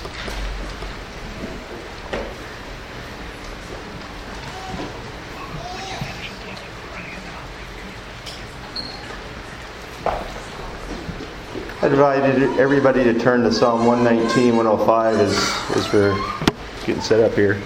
I invited everybody to turn to Psalm 119, 105 as we're getting set up here.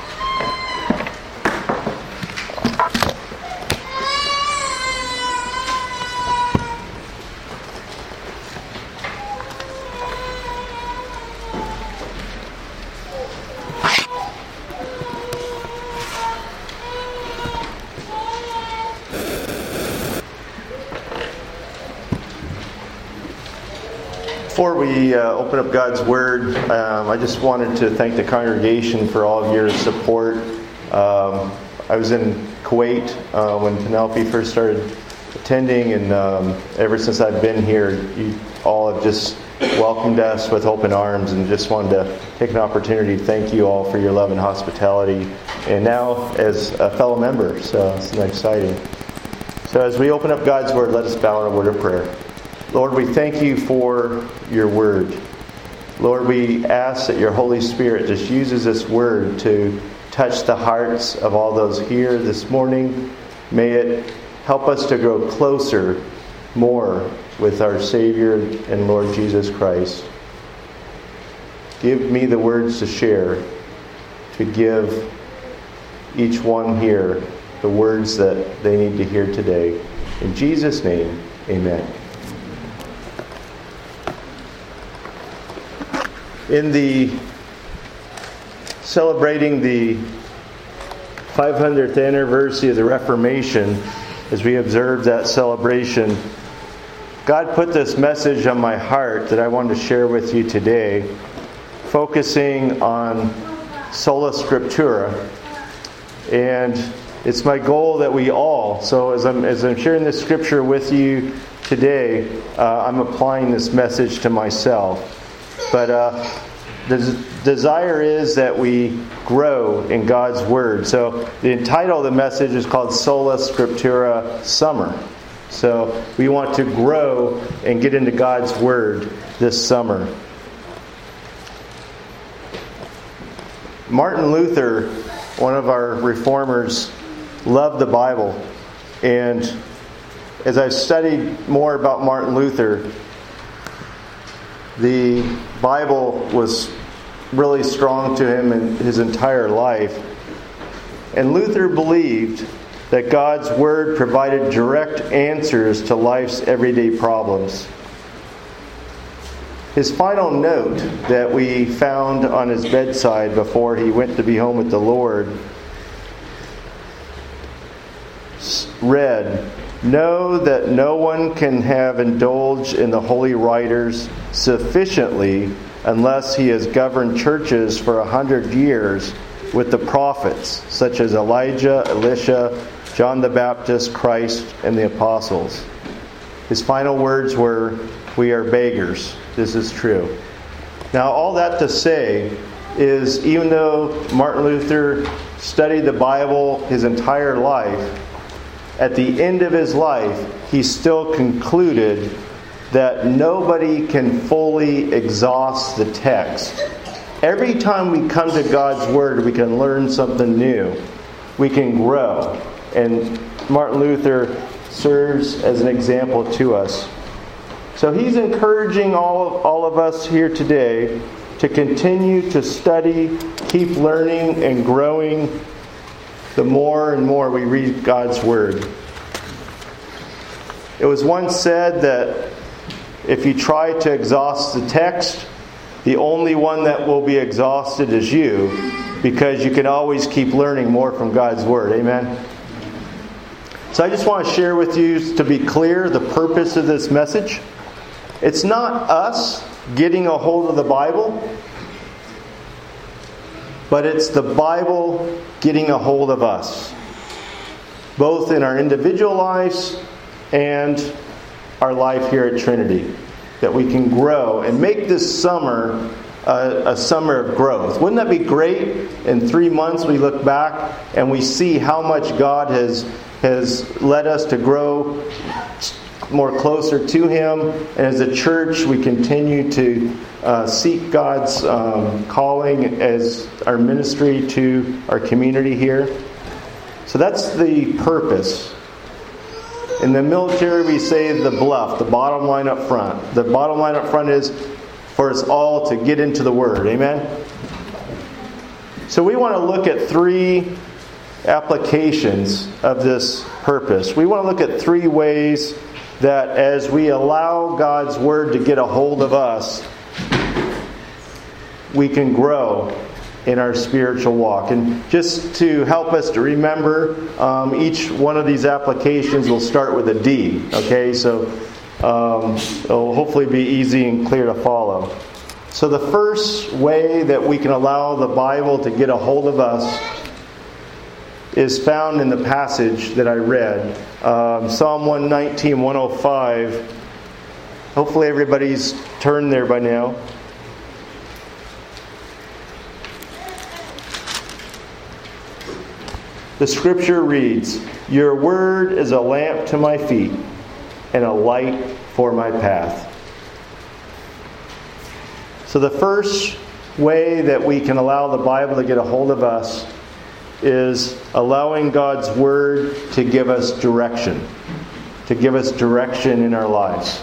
Before we open up God's Word, I just wanted to thank the congregation for all of your support. I was in Kuwait when Penelope first started attending, and ever since I've been here, you all have just welcomed us with open arms, and just wanted to take an opportunity to thank you all for your love and hospitality, and now as a fellow member, so it's exciting. So as we open up God's Word, let us bow in a word of prayer. Lord, we thank you for your word. Lord, we ask that your Holy Spirit just uses this word to touch the hearts of all those here this morning. May it help us to grow closer, more with our Savior and Lord Jesus Christ. Give me the words to share, to give each one here the words that they need to hear today. In Jesus' name, amen. In the celebrating the 500th anniversary of the Reformation, as we observe that celebration, God put this message on my heart that I wanted to share with you today, focusing on Sola Scriptura. And it's my goal that we all, so as I'm sharing this scripture with you today, I'm applying this message to myself. But the desire is that we grow in God's Word. So the title of the message is called Sola Scriptura Summer. So we want to grow and get into God's Word this summer. Martin Luther, one of our reformers, loved the Bible. And as I've studied more about Martin Luther, the Bible was really strong to him in his entire life. And Luther believed that God's Word provided direct answers to life's everyday problems. His final note that we found on his bedside before he went to be home with the Lord read, "Know that no one can have indulged in the holy writers sufficiently unless he has governed churches for 100 years with the prophets, such as Elijah, Elisha, John the Baptist, Christ, and the apostles." His final words were, "We are beggars." This is true. Now, all that to say is, even though Martin Luther studied the Bible his entire life, at the end of his life, he still concluded that nobody can fully exhaust the text. Every time we come to God's Word, we can learn something new. We can grow. And Martin Luther serves as an example to us. So he's encouraging all of us here today to continue to study, keep learning and growing the more and more we read God's Word. It was once said that if you try to exhaust the text, the only one that will be exhausted is you, because you can always keep learning more from God's Word. Amen? So I just want to share with you, to be clear, the purpose of this message. It's not us getting a hold of the Bible, but it's the Bible getting a hold of us, both in our individual lives and our life here at Trinity, that we can grow and make this summer a summer of growth. Wouldn't that be great? In 3 months we look back and we see how much God has led us to grow more closer to Him. And as a church, we continue to seek God's calling as our ministry to our community here. So that's the purpose. In the military, we say the bluff, the bottom line up front. The bottom line up front is for us all to get into the Word. Amen? So we want to look at 3 applications of this purpose. We want to look at 3 ways that as we allow God's Word to get a hold of us, we can grow in our spiritual walk. And just to help us to remember, each one of these applications will start with a D. Okay, so it'll hopefully be easy and clear to follow. So the first way that we can allow the Bible to get a hold of us is found in the passage that I read. Psalm 119, 105. Hopefully everybody's turned there by now. The scripture reads, "Your word is a lamp to my feet and a light for my path." So the first way that we can allow the Bible to get a hold of us is allowing God's Word to give us direction. To give us direction in our lives.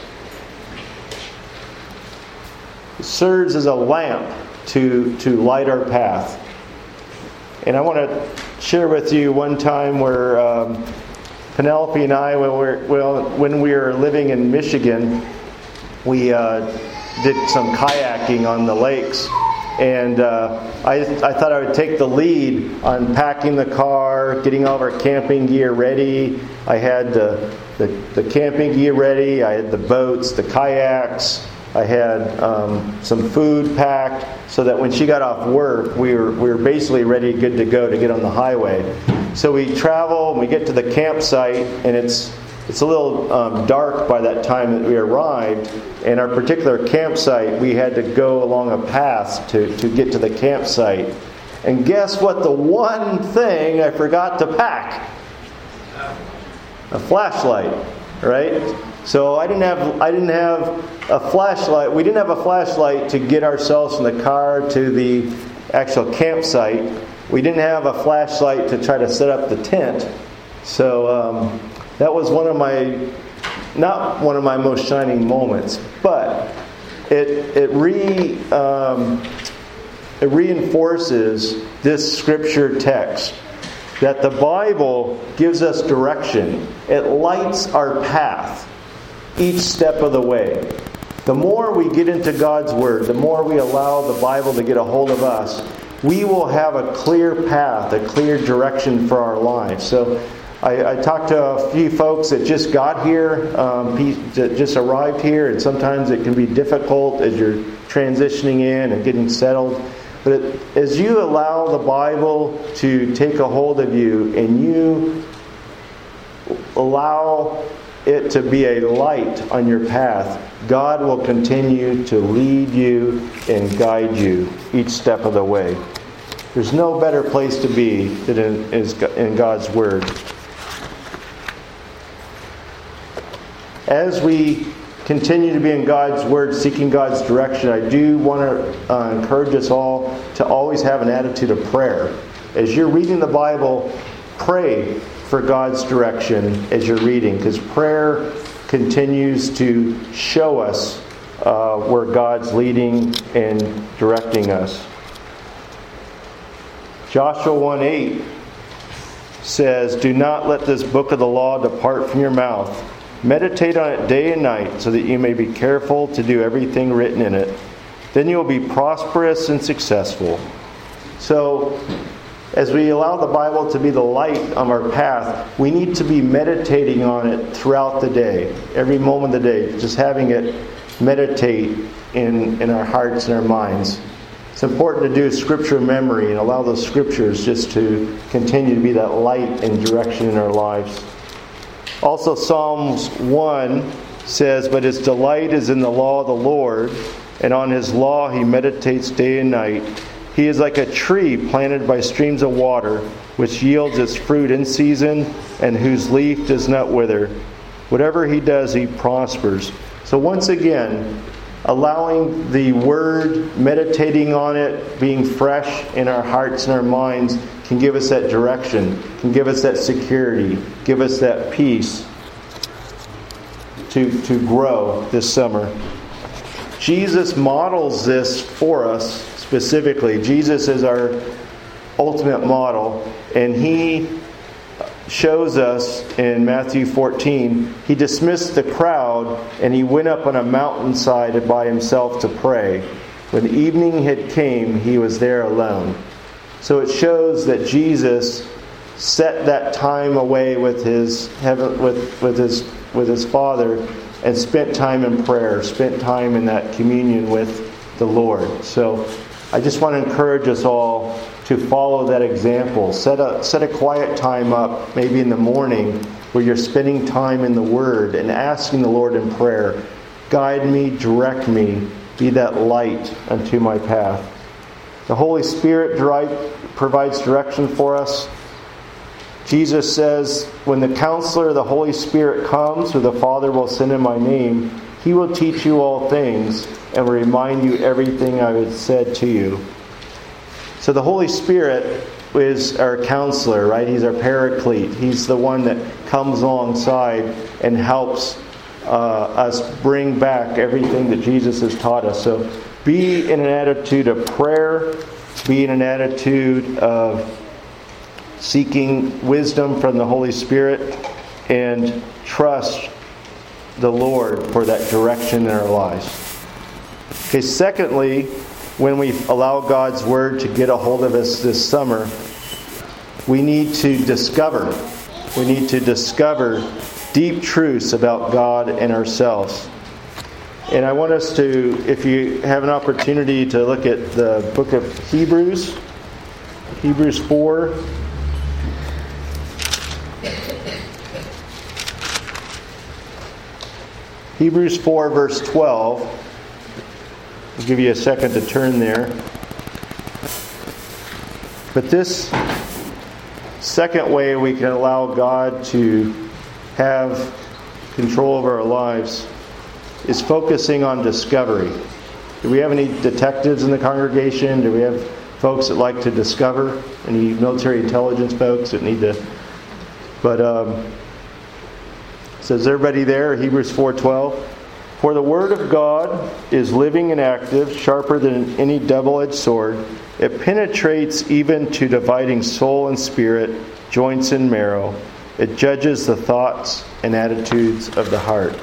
It serves as a lamp to light our path. And I want to share with you one time where Penelope and I, when we were living in Michigan, we did some kayaking on the lakes. And I thought I would take the lead on packing the car, getting all of our camping gear ready. I had the camping gear ready. I had the boats, the kayaks. I had some food packed so that when she got off work, we were basically ready, good to go to get on the highway. So we travel and we get to the campsite, and it's a little dark by that time that we arrived. And our particular campsite, we had to go along a path to get to the campsite. And guess what? The one thing I forgot to pack: a flashlight. Right? So I didn't have a flashlight. We didn't have a flashlight to get ourselves in the car to the actual campsite. We didn't have a flashlight to try to set up the tent. So that was not one of my most shining moments, but it reinforces this scripture text that the Bible gives us direction. It lights our path each step of the way. The more we get into God's Word, the more we allow the Bible to get a hold of us, we will have a clear path, a clear direction for our lives. So I talked to a few folks that just got here, that just arrived here, and sometimes it can be difficult as you're transitioning in and getting settled. But as you allow the Bible to take a hold of you and you allow it to be a light on your path, God will continue to lead you and guide you each step of the way. There's no better place to be than in God's Word. As we continue to be in God's Word, seeking God's direction, I do want to encourage us all to always have an attitude of prayer. As you're reading the Bible, pray for God's direction as you're reading, because prayer continues to show us where God's leading and directing us. Joshua 1:8 says, "Do not let this book of the law depart from your mouth. Meditate on it day and night, so that you may be careful to do everything written in it. Then you will be prosperous and successful." So, as we allow the Bible to be the light on our path, we need to be meditating on it throughout the day, every moment of the day, just having it meditate in our hearts and our minds. It's important to do scripture memory and allow those scriptures just to continue to be that light and direction in our lives. Also, Psalms 1 says, "But his delight is in the law of the Lord, and on his law he meditates day and night. He is like a tree planted by streams of water, which yields its fruit in season, and whose leaf does not wither. Whatever he does, he prospers. So once again, allowing the Word, meditating on it, being fresh in our hearts and our minds can give us that direction, can give us that security, give us that peace to grow this summer. Jesus models this for us specifically. Jesus is our ultimate model, and he shows us in Matthew 14, he dismissed the crowd and he went up on a mountainside by himself to pray. When evening had came, he was there alone. So it shows that Jesus set that time away with his Father and spent time in prayer, spent time in that communion with the Lord. So I just want to encourage us all to follow that example. Set a quiet time up, maybe in the morning, where you're spending time in the Word and asking the Lord in prayer, guide me, direct me, be that light unto my path. The Holy Spirit provides direction for us. Jesus says, when the Counselor, the Holy Spirit comes, who the Father will send in my name, he will teach you all things and will remind you everything I have said to you. So the Holy Spirit is our counselor, right? He's our paraclete. He's the one that comes alongside and helps us bring back everything that Jesus has taught us. So be in an attitude of prayer. Be in an attitude of seeking wisdom from the Holy Spirit. And trust the Lord for that direction in our lives. Okay, secondly, when we allow God's Word to get a hold of us this summer, we need to discover. We need to discover deep truths about God and ourselves. And I want us to, if you have an opportunity to look at the book of Hebrews 4. Hebrews 4, verse 12. I'll give you a second to turn there. But this second way we can allow God to have control over our lives is focusing on discovery. Do we have any detectives in the congregation? Do we have folks that like to discover? Any military intelligence folks that need to... But, so is everybody there? Hebrews 4:12. For the Word of God is living and active, sharper than any double-edged sword. It penetrates even to dividing soul and spirit, joints and marrow. It judges the thoughts and attitudes of the heart.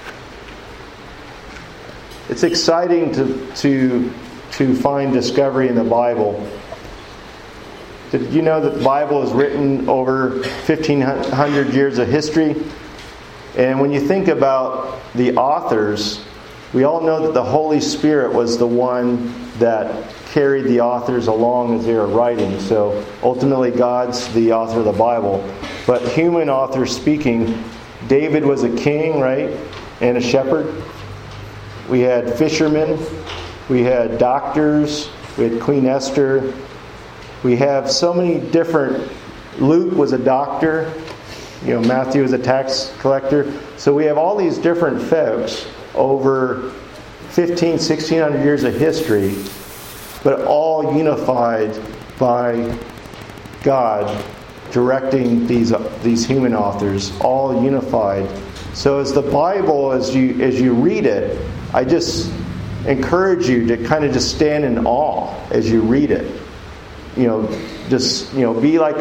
It's exciting to find discovery in the Bible. Did you know that the Bible is written over 1,500 years of history? And when you think about the authors, we all know that the Holy Spirit was the one that carried the authors along as they were writing. So ultimately God's the author of the Bible. But human authors speaking, David was a king, right? And a shepherd. We had fishermen. We had doctors. We had Queen Esther. We have so many different... Luke was a doctor. Matthew was a tax collector. So we have all these different folks over 1,600 years of history, but all unified by God directing these human authors, all unified. So as the Bible, as you read it, I just encourage you to kind of just stand in awe as you read it. Be like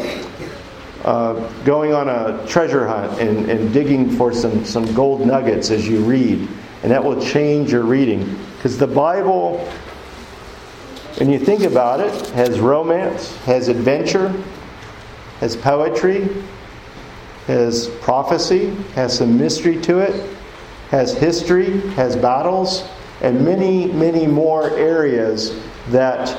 going on a treasure hunt and digging for some gold nuggets as you read. And that will change your reading. Because the Bible, when you think about it, has romance, has adventure, has poetry, has prophecy, has some mystery to it, has history, has battles, and many, many more areas that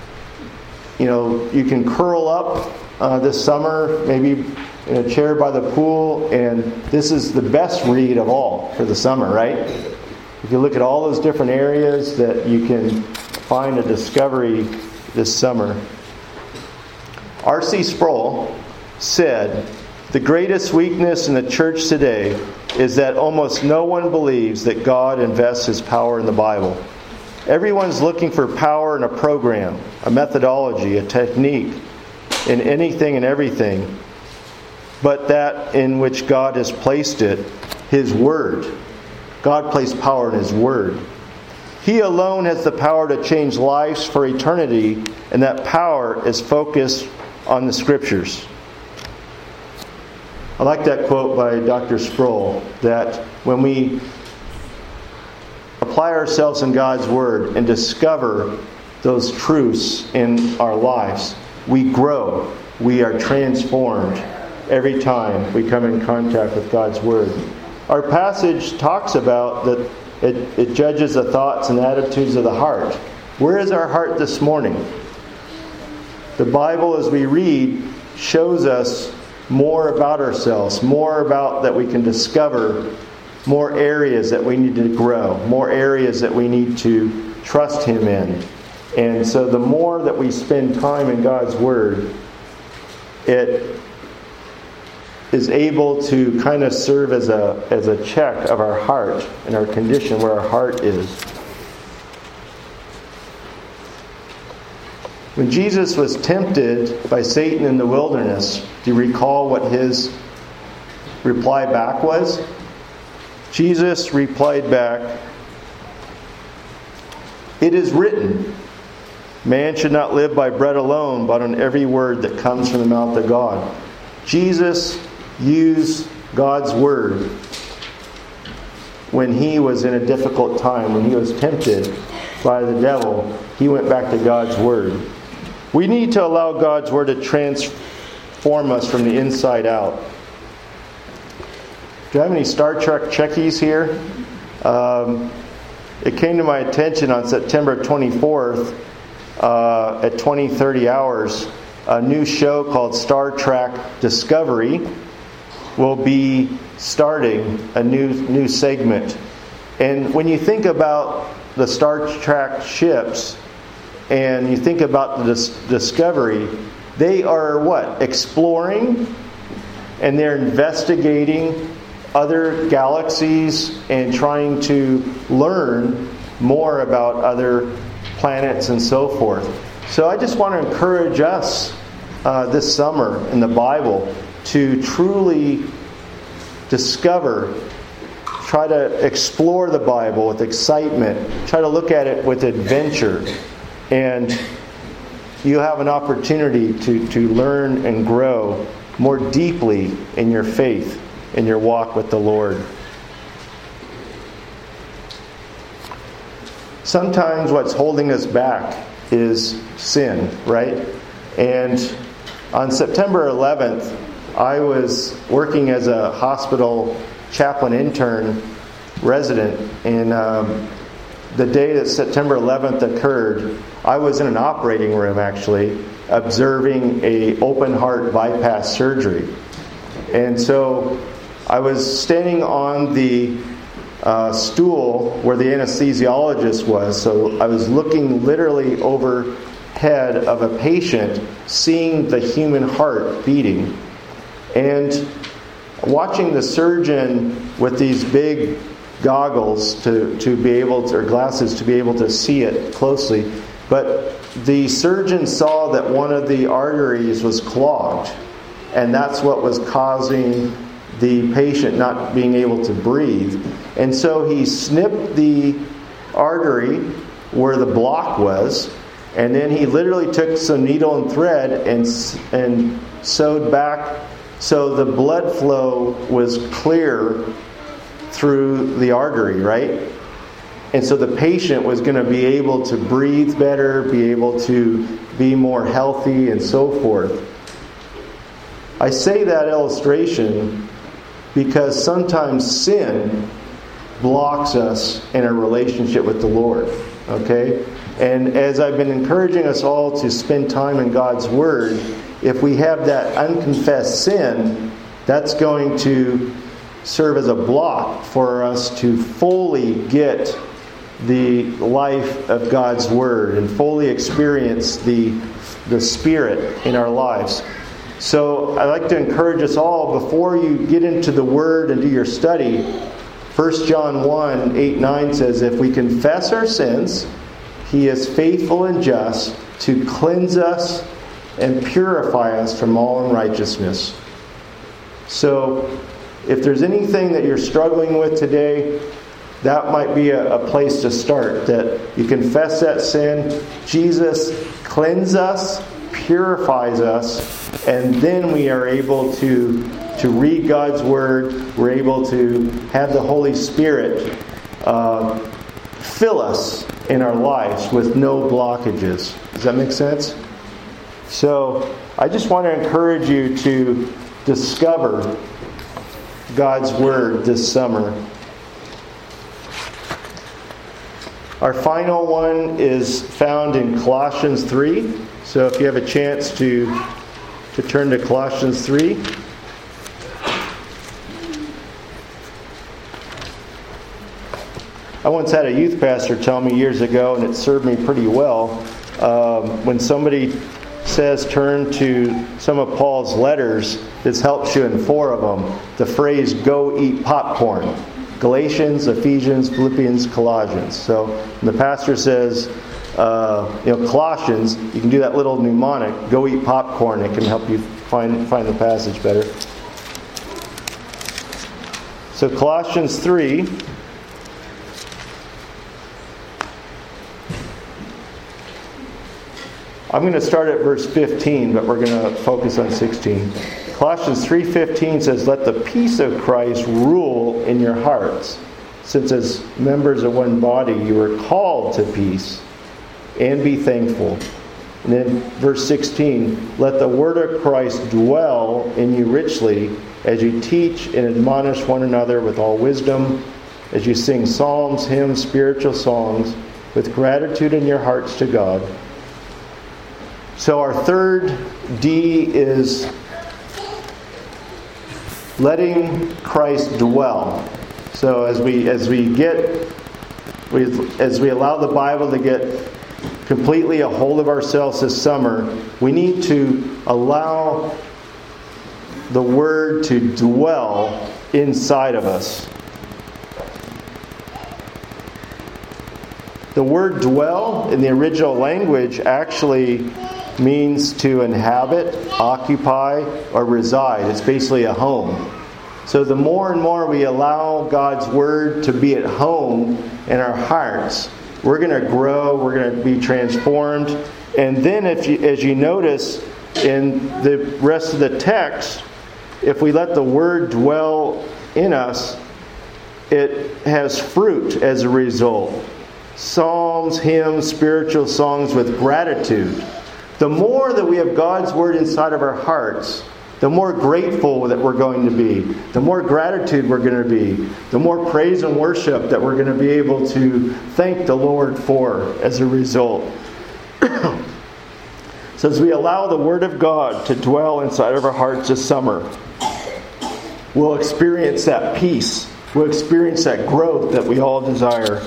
you can curl up this summer, maybe in a chair by the pool, and this is the best read of all for the summer, right? If you look at all those different areas that you can find a discovery this summer. R.C. Sproul said The greatest weakness in the church today is that almost no one believes that God invests His power in the Bible. Everyone's looking for power in a program, a methodology, a technique, in anything and everything, but that in which God has placed it, His Word. God placed power in His Word. He alone has the power to change lives for eternity, and that power is focused on the Scriptures. I like that quote by Dr. Sproul, that when we apply ourselves in God's Word and discover those truths in our lives, we grow, we are transformed every time we come in contact with God's Word. Our passage talks about that it judges the thoughts and attitudes of the heart. Where is our heart this morning? The Bible, as we read, shows us more about ourselves, more about that we can discover, more areas that we need to grow, more areas that we need to trust Him in. And so the more that we spend time in God's Word, it is able to kind of serve as a check of our heart and our condition, where our heart is. When Jesus was tempted by Satan in the wilderness, do you recall what His reply back was? Jesus replied back, "It is written, man should not live by bread alone, but on every word that comes from the mouth of God." Jesus used God's Word when He was in a difficult time, when He was tempted by the devil. He went back to God's Word. We need to allow God's Word to transform us from the inside out. Do you have any Star Trek Trekkies here? It came to my attention on September 24th at 20:30 hours, a new show called Star Trek Discovery will be starting a new segment. And when you think about the Star Trek ships and you think about the Discovery, they are what? Exploring, and they're investigating other galaxies and trying to learn more about other planets and so forth. So I just want to encourage us this summer in the Bible to truly discover, try to explore the Bible with excitement, try to look at it with adventure, and you have an opportunity to learn and grow more deeply in your faith, in your walk with the Lord. Sometimes what's holding us back is sin, right? And on September 11th, I was working as a hospital chaplain intern resident, and the day that September 11th occurred, I was in an operating room actually observing a open heart bypass surgery. And so I was standing on the stool where the anesthesiologist was, so I was looking literally overhead of a patient, seeing the human heart beating, and watching the surgeon with these big goggles to be able to, or glasses to be able to see it closely. But the surgeon saw that one of the arteries was clogged, and that's what was causing the patient not being able to breathe. And so he snipped the artery where the block was, and then he literally took some needle and thread and sewed back so the blood flow was clear through the artery, right? And so the patient was going to be able to breathe better, be able to be more healthy, and so forth. I say that illustration because sometimes sin blocks us in a relationship with the Lord. Okay? And as I've been encouraging us all to spend time in God's Word, if we have that unconfessed sin, that's going to serve as a block for us to fully get the life of God's Word and fully experience the Spirit in our lives. So I'd like to encourage us all, before you get into the Word and do your study, 1 John 1, 8, 9 says, if we confess our sins, He is faithful and just to cleanse us and purify us from all unrighteousness. So, if there's anything that you're struggling with today, that might be a place to start. That you confess that sin, Jesus cleanses us, purifies us, and then we are able to read God's Word. We're able to have the Holy Spirit fill us in our lives with no blockages. Does that make sense? So, I just want to encourage you to discover God's Word this summer. Our final one is found in Colossians 3. So if you have a chance to turn to Colossians 3. I once had a youth pastor tell me years ago, and it served me pretty well, when somebody says turn to some of Paul's letters, this helps you in 4 of them, the phrase go eat popcorn. Galatians, Ephesians, Philippians, Colossians. So when the pastor says, Colossians, you can do that little mnemonic, go eat popcorn. It can help you find the passage better. So Colossians 3. I'm going to start at verse 15, but we're going to focus on 16. Colossians 3:15 says, let the peace of Christ rule in your hearts, since as members of one body you were called to peace, and be thankful. And then verse 16, let the word of Christ dwell in you richly, as you teach and admonish one another with all wisdom, as you sing psalms, hymns, spiritual songs, with gratitude in your hearts to God. So our third D is letting Christ dwell. So as we allow the Bible to get completely a hold of ourselves this summer, we need to allow the Word to dwell inside of us. The word dwell in the original language actually means to inhabit, occupy, or reside. It's basically a home. So the more and more we allow God's Word to be at home in our hearts, we're going to grow, we're going to be transformed. And then as you notice in the rest of the text, if we let the Word dwell in us, it has fruit as a result. Psalms, hymns, spiritual songs with gratitude. The more that we have God's Word inside of our hearts, the more grateful that we're going to be, the more gratitude we're going to be, the more praise and worship that we're going to be able to thank the Lord for as a result. So as we allow the Word of God to dwell inside of our hearts this summer, we'll experience that peace. We'll experience that growth that we all desire.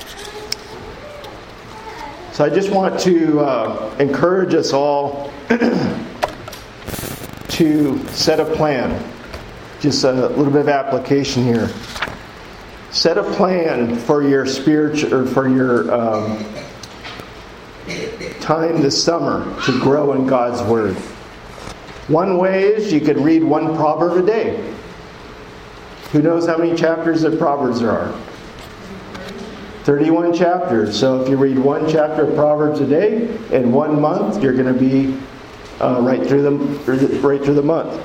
So I just want to encourage us all to set a plan. Just a little bit of application here. Set a plan for your spiritual, or for your time this summer to grow in God's Word. One way is you could read one proverb a day. Who knows how many chapters of Proverbs there are? 31 chapters. So if you read one chapter of Proverbs a day, in 1 month, you're going to be right through the month.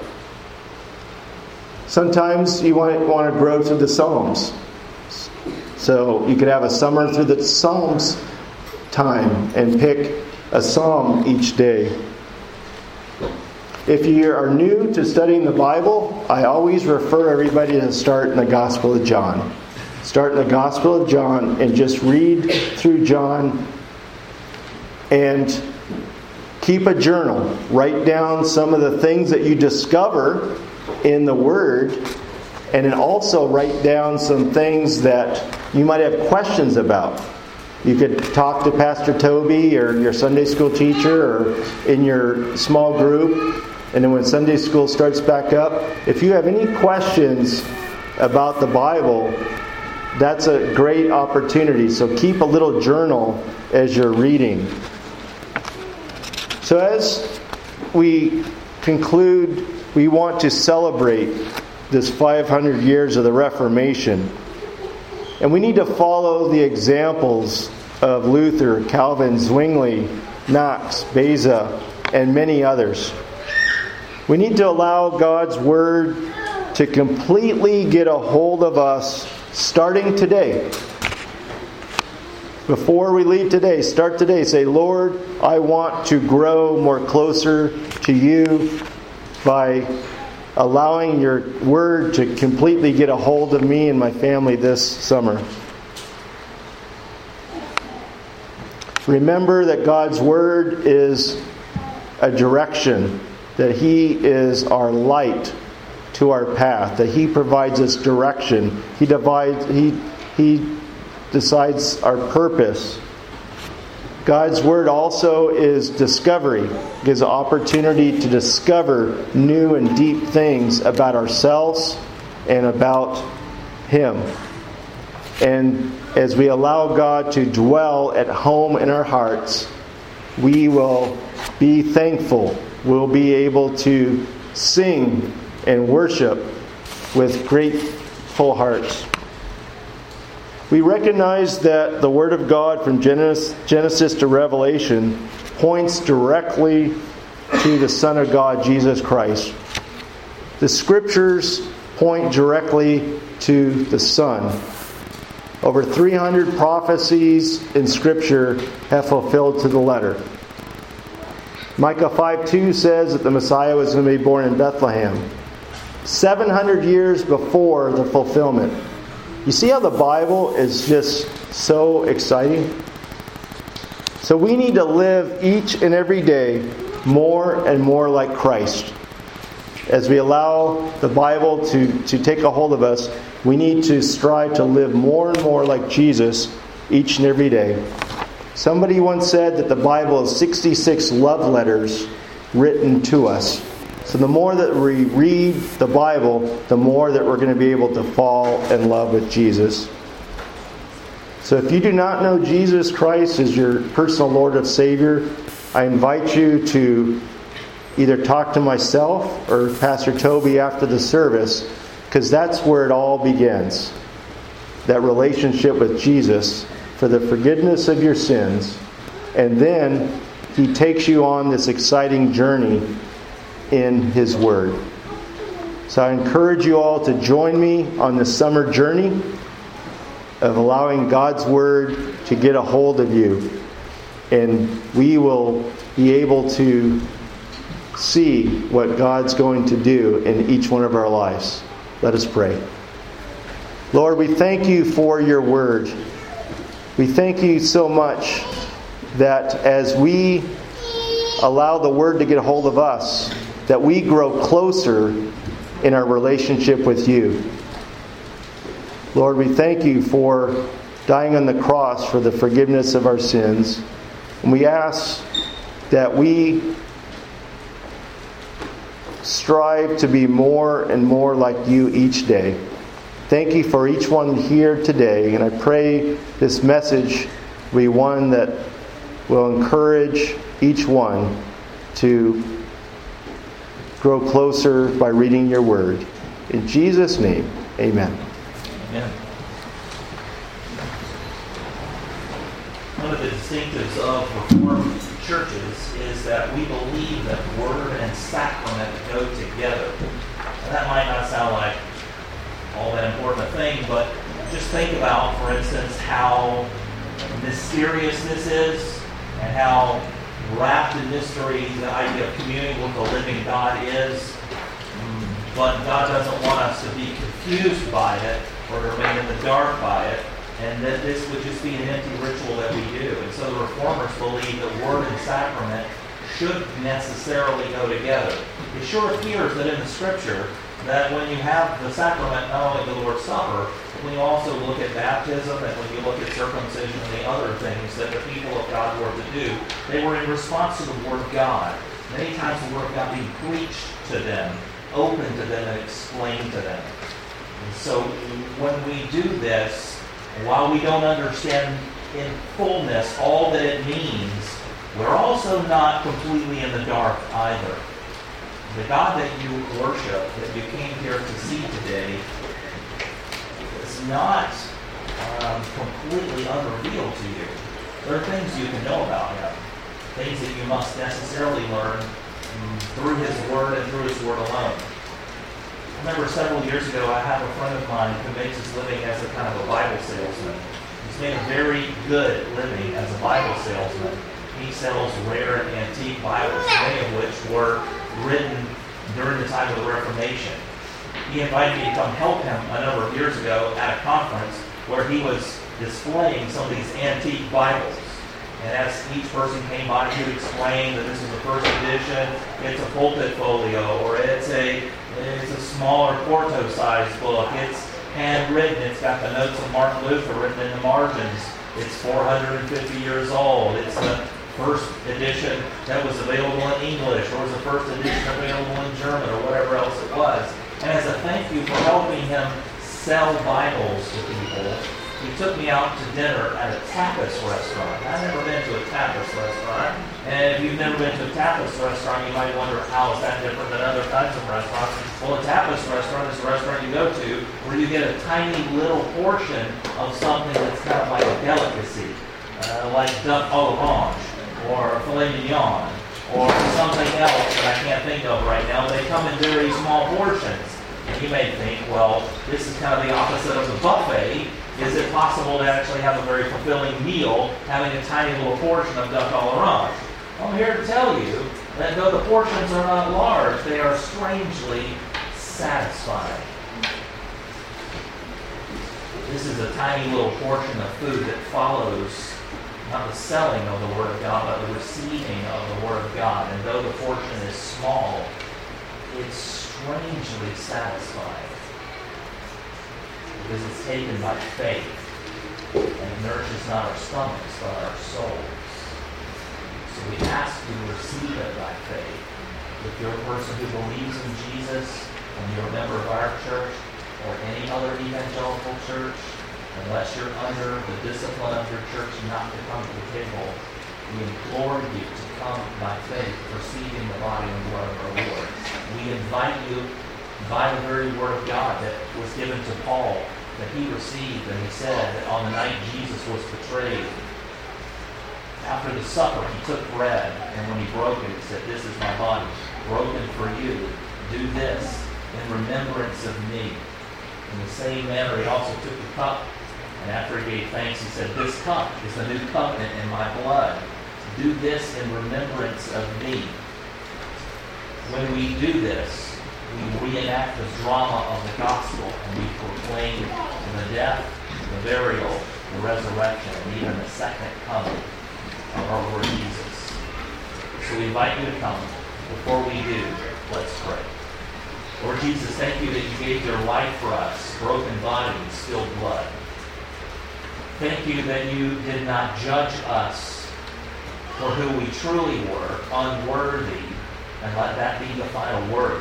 Sometimes you want to grow through the Psalms. So you could have a summer through the Psalms time and pick a psalm each day. If you are new to studying the Bible, I always refer everybody to start in the Gospel of John. Start in the Gospel of John and just read through John and keep a journal. Write down some of the things that you discover in the Word, and then also write down some things that you might have questions about. You could talk to Pastor Toby or your Sunday school teacher or in your small group And then when Sunday school starts back up, if you have any questions about the Bible, that's a great opportunity. So keep a little journal as you're reading. So as we conclude, we want to celebrate this 500 years of the Reformation. And we need to follow the examples of Luther, Calvin, Zwingli, Knox, Beza, and many others. We need to allow God's Word to completely get a hold of us starting today. Before we leave today, start today. Say, Lord, I want to grow more closer to you by allowing your Word to completely get a hold of me and my family this summer. Remember that God's Word is a direction, that He is our light to our path, that He provides us direction. He decides our purpose. God's Word also is discovery. It gives an opportunity to discover new and deep things about ourselves and about Him. And as we allow God to dwell at home in our hearts, we will be thankful. We'll be able to sing and worship with grateful hearts. We recognize that the Word of God from Genesis to Revelation points directly to the Son of God, Jesus Christ. The Scriptures point directly to the Son. Over 300 prophecies in Scripture have fulfilled to the letter. Micah 5:2 says that the Messiah was going to be born in Bethlehem, 700 years before the fulfillment. You see how the Bible is just so exciting? So we need to live each and every day more and more like Christ. As we allow the Bible to take a hold of us, we need to strive to live more and more like Jesus each and every day. Somebody once said that the Bible is 66 love letters written to us. So the more that we read the Bible, the more that we're going to be able to fall in love with Jesus. So if you do not know Jesus Christ as your personal Lord and Savior, I invite you to either talk to myself or Pastor Toby after the service, because that's where it all begins. That relationship with Jesus for the forgiveness of your sins. And then He takes you on this exciting journey in His Word. So I encourage you all to join me on this summer journey of allowing God's Word to get a hold of you. And we will be able to see what God's going to do in each one of our lives. Let us pray. Lord, we thank you for your Word. We thank you so much that as we allow the Word to get a hold of us, that we grow closer in our relationship with you. Lord, we thank you for dying on the cross for the forgiveness of our sins. And we ask that we strive to be more and more like you each day. Thank you for each one here today. And I pray this message will be one that will encourage each one to grow closer by reading your Word. In Jesus' name, amen. Amen. One of the distinctives of Reformed churches is that we believe that Word and Sacrament go together. And that might not sound like all that important a thing, but just think about, for instance, how mysterious this is and how wrapped in mystery the idea of communing with the living God is. But God doesn't want us to be confused by it or to remain in the dark by it, and that this would just be an empty ritual that we do. And so the Reformers believe that Word and Sacrament should necessarily go together. It sure appears that in the Scripture that when you have the sacrament, not only the Lord's Supper, but when you also look at baptism and when you look at circumcision and the other things that the people of God were to do, they were in response to the Word of God. Many times the Word of God being preached to them, open to them, and explained to them. And so when we do this, while we don't understand in fullness all that it means, we're also not completely in the dark either. The God that you worship, that you came here to see today, is not completely unrevealed to you. There are things you can know about Him, things that you must necessarily learn through His Word and through His Word alone. I remember several years ago, I have a friend of mine who makes his living as a kind of a Bible salesman. He's made a very good living as a Bible salesman. He sells rare and antique Bibles, many of which were written during the time of the Reformation. He invited me to come help him a number of years ago at a conference where he was displaying some of these antique Bibles. And as each person came by, he would explain that this is the first edition, it's a pulpit folio, or it's a smaller quarto-sized book, it's handwritten, it's got the notes of Martin Luther written in the margins, it's 450 years old, it's the first edition that was available in English, or was the first edition available in German, or whatever else it was. And as a thank you for helping him sell Bibles to people, he took me out to dinner at a tapas restaurant. I've never been to a tapas restaurant. And if you've never been to a tapas restaurant, you might wonder, how is that different than other kinds of restaurants? Well, a tapas restaurant is a restaurant you go to where you get a tiny little portion of something that's kind of like a delicacy, like duck à l'orange, or filet mignon, or something else that I can't think of right now. They come in very small portions. And you may think, well, this is kind of the opposite of the buffet. Is it possible to actually have a very fulfilling meal having a tiny little portion of duck à l'orange? Well, I'm here to tell you that though the portions are not large, they are strangely satisfying. This is a tiny little portion of food that follows not the selling of the Word of God, but the receiving of the Word of God. And though the portion is small, it's strangely satisfying. Because it's taken by faith, and it nourishes not our stomachs, but our souls. So we ask you to receive it by faith. If you're a person who believes in Jesus, and you're a member of our church, or any other evangelical church, unless you're under the discipline of your church not to come to the table, we implore you to come by faith, receiving the body and blood of our Lord. We invite you by the very Word of God that was given to Paul, that he received, and he said that on the night Jesus was betrayed, after the supper, he took bread, and when he broke it, he said, "This is my body, broken for you. Do this in remembrance of me." In the same manner, he also took the cup, and after he gave thanks, he said, "This cup is the new covenant in my blood. Do this in remembrance of me." When we do this, we reenact the drama of the gospel, and we proclaim the death, the burial, the resurrection, and even the second coming of our Lord Jesus. So we invite you to come. Before we do, let's pray. Lord Jesus, thank you that you gave your life for us, broken body and spilled blood. Thank you that you did not judge us for who we truly were, unworthy, and let that be the final word.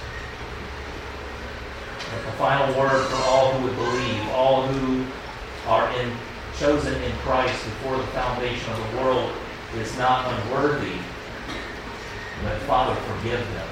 That the final word for all who would believe, all who are chosen in Christ before the foundation of the world, is not unworthy, but Father, forgive them.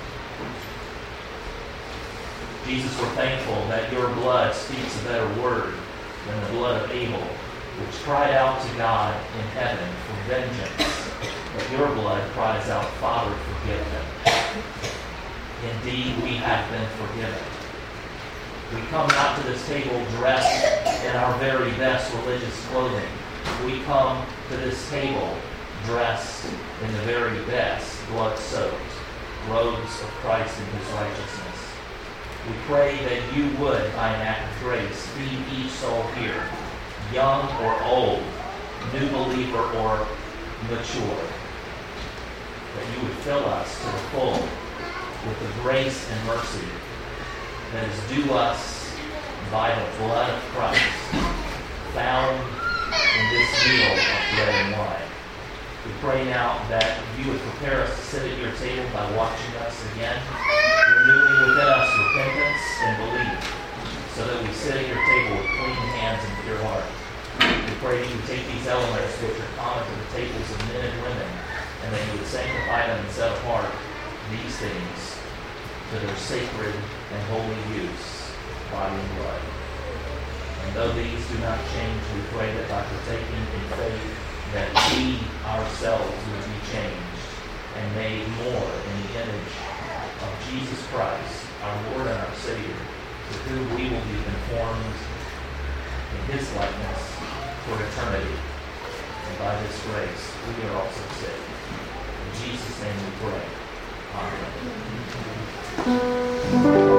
Jesus, we're thankful that your blood speaks a better word than the blood of Abel, which cried out to God in heaven for vengeance. But your blood cries out, Father, forgive them. Indeed, we have been forgiven. We come not to this table dressed in our very best religious clothing. We come to this table dressed in the very best blood-soaked robes of Christ and his righteousness. We pray that you would, by an act of grace, feed each soul here, young or old, new believer or mature. That you would fill us to the full with the grace and mercy that is due us by the blood of Christ, found in this meal of bread and wine. We pray now that you would prepare us to sit at your table by watching us again, renewing within us repentance and belief, so that we sit at your table with clean hands and pure heart. We pray that you would take these elements which are common to the tables of men and women, and that you would sanctify them and set apart these things to their sacred and holy use, body and blood. And though these do not change, we pray that by partaking in faith, that we ourselves would be changed and made more in the image of Jesus Christ, our Lord and our Savior, to whom we will be conformed in his likeness for eternity. And by this grace, we are also saved. In Jesus' name we pray. Amen.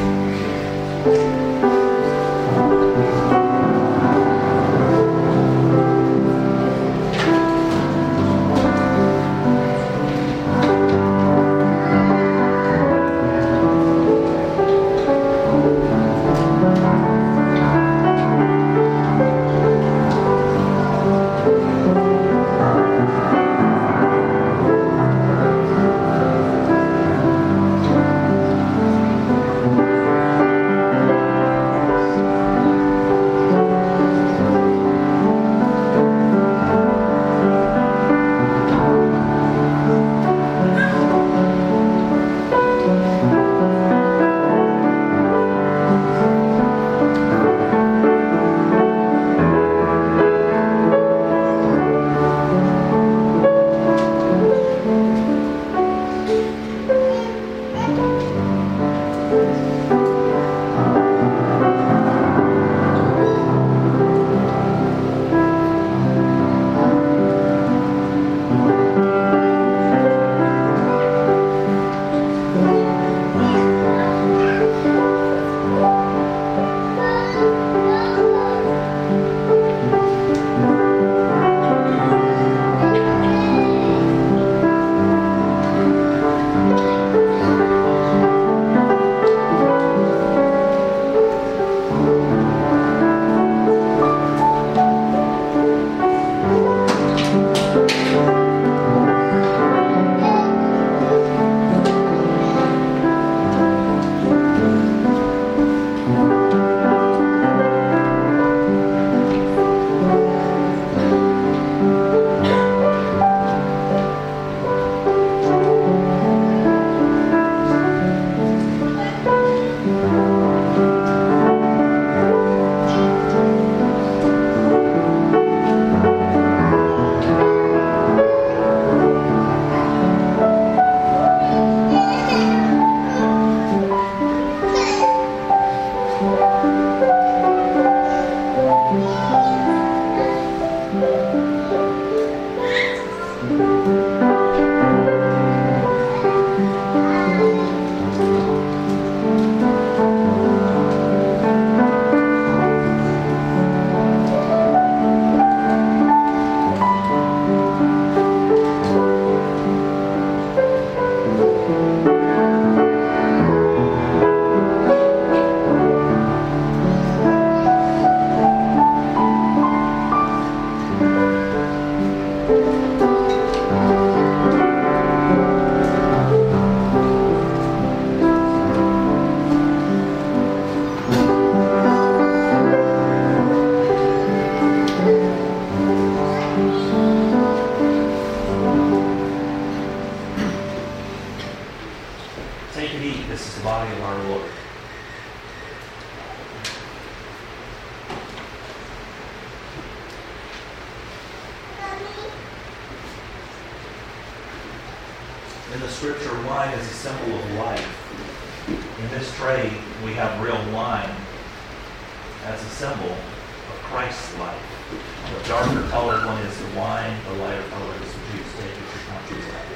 In the scripture, wine is a symbol of life. In this tray, we have real wine as a symbol of Christ's life. The darker colored one is the wine, the lighter colored is the juice. Take it to country's life.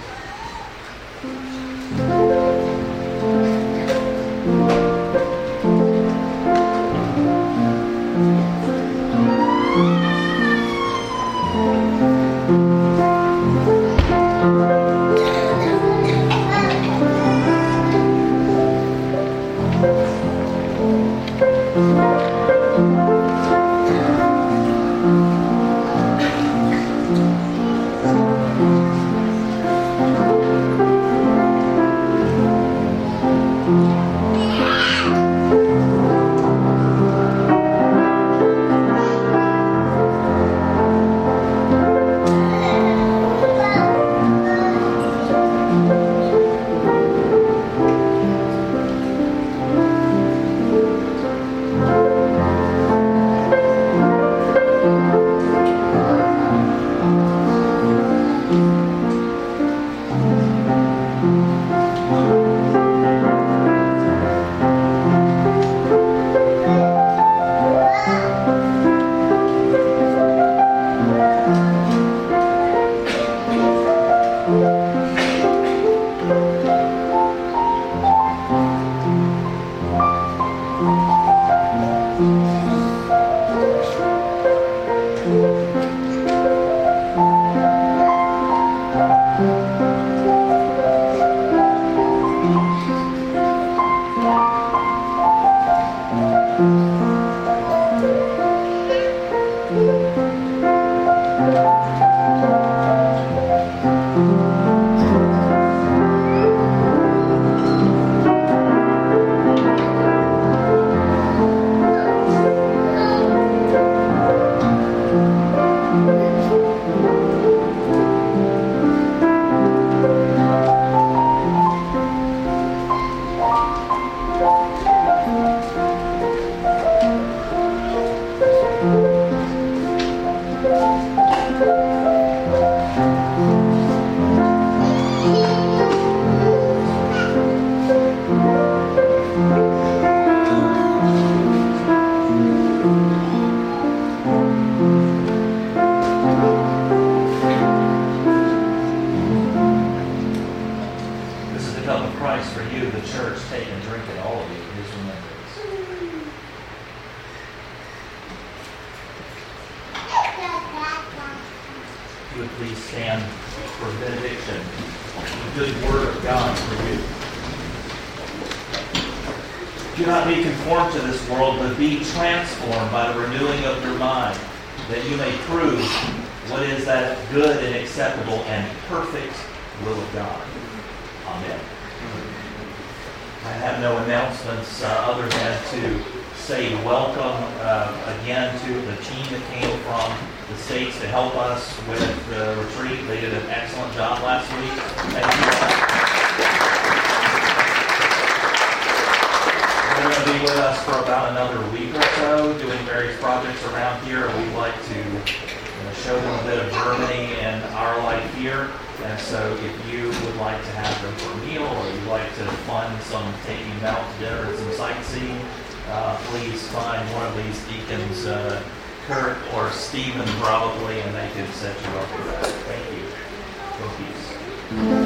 cup of Christ for you, the church. Take and drink it, all of you, in his remembrance. If you would please stand for benediction, the good word of God for you. Do not be conformed to this world, but be transformed by the renewing of your mind, that you may prove what is that good and acceptable and perfect will of God. Amen. I have no announcements other than to say welcome again to the team that came from the States to help us with the retreat. They did an excellent job last week. Thank you. They're going to be with us for about another week or so, doing various projects around here. We'd like to show them a bit of Germany and our life here. And so if you would like to have them for a meal, or you'd like to fund some taking them out to dinner and some sightseeing, please find one of these deacons, Kurt or Stephen probably, and they can set you up with that. Thank you. Go peace.